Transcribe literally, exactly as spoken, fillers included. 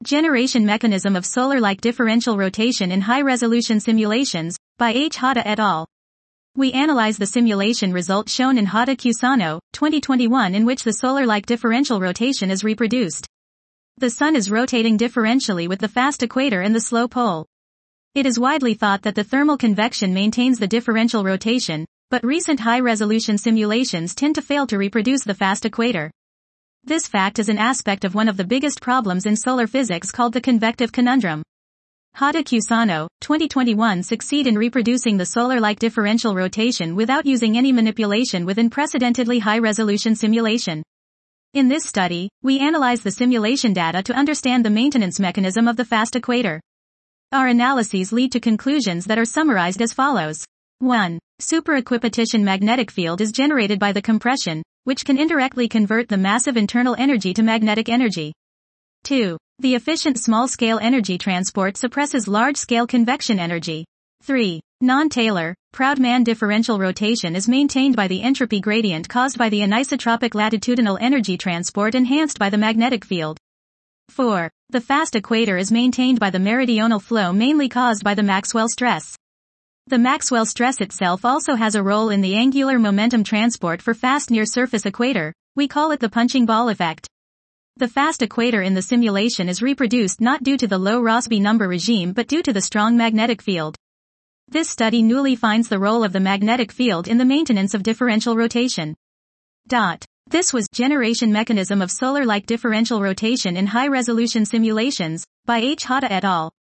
Generation Mechanism of Solar-like Differential Rotation in High-Resolution Simulations, by H. Hata et al. We analyze the simulation result shown in Hata-Cusano, twenty twenty-one, in which the solar-like differential rotation is reproduced. The Sun is rotating differentially with the fast equator and the slow pole. It is widely thought that the thermal convection maintains the differential rotation, but recent high-resolution simulations tend to fail to reproduce the fast equator. This fact is an aspect of one of the biggest problems in solar physics called the convective conundrum. Hata-Cusano, twenty twenty-one succeed in reproducing the solar-like differential rotation without using any manipulation with unprecedentedly high-resolution simulation. In this study, we analyze the simulation data to understand the maintenance mechanism of the fast equator. Our analyses lead to conclusions that are summarized as follows. one. Superequipotential magnetic field is generated by the compression, which can indirectly convert the massive internal energy to magnetic energy. two. The efficient small-scale energy transport suppresses large-scale convection energy. three. Non-Taylor, Proudman differential rotation is maintained by the entropy gradient caused by the anisotropic latitudinal energy transport enhanced by the magnetic field. four. The fast equator is maintained by the meridional flow mainly caused by the Maxwell stress. The Maxwell stress itself also has a role in the angular momentum transport for fast near-surface equator. We call it the punching ball effect. The fast equator in the simulation is reproduced not due to the low Rossby number regime but due to the strong magnetic field. This study newly finds the role of the magnetic field in the maintenance of differential rotation. Dot. This was Generation Mechanism of Solar-like Differential Rotation in High-Resolution Simulations, by H. Hata et al.